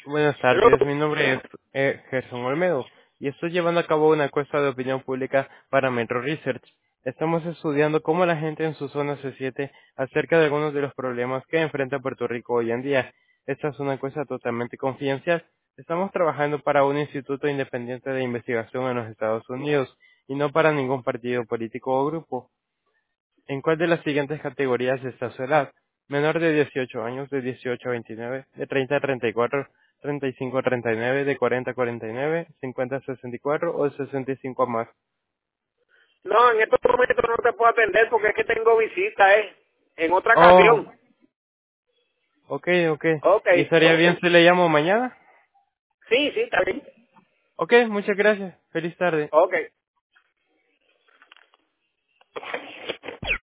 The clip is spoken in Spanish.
Buenas Hello. tardes, mi nombre es Gerson Olmedo y estoy llevando a cabo una encuesta de opinión pública para Metro Research. Estamos estudiando cómo la gente en su zona se siente acerca de algunos de los problemas que enfrenta Puerto Rico hoy en día. Esta es una encuesta totalmente confidencial. Estamos trabajando para un instituto independiente de investigación en los Estados Unidos y no para ningún partido político o grupo. ¿En cuál de las siguientes categorías está su edad? Menor de 18 años, de 18 a 29, de 30 a 34, 35 a 39, de 40 a 49, 50 a 64 o de 65 a más. No, en estos momentos no te puedo atender porque es que tengo visita, en otra Oh, ocasión. ok, ok. Ok. ¿Y estaría bien si le llamo mañana? Sí, sí, está bien. Ok, muchas gracias. Feliz tarde. Ok.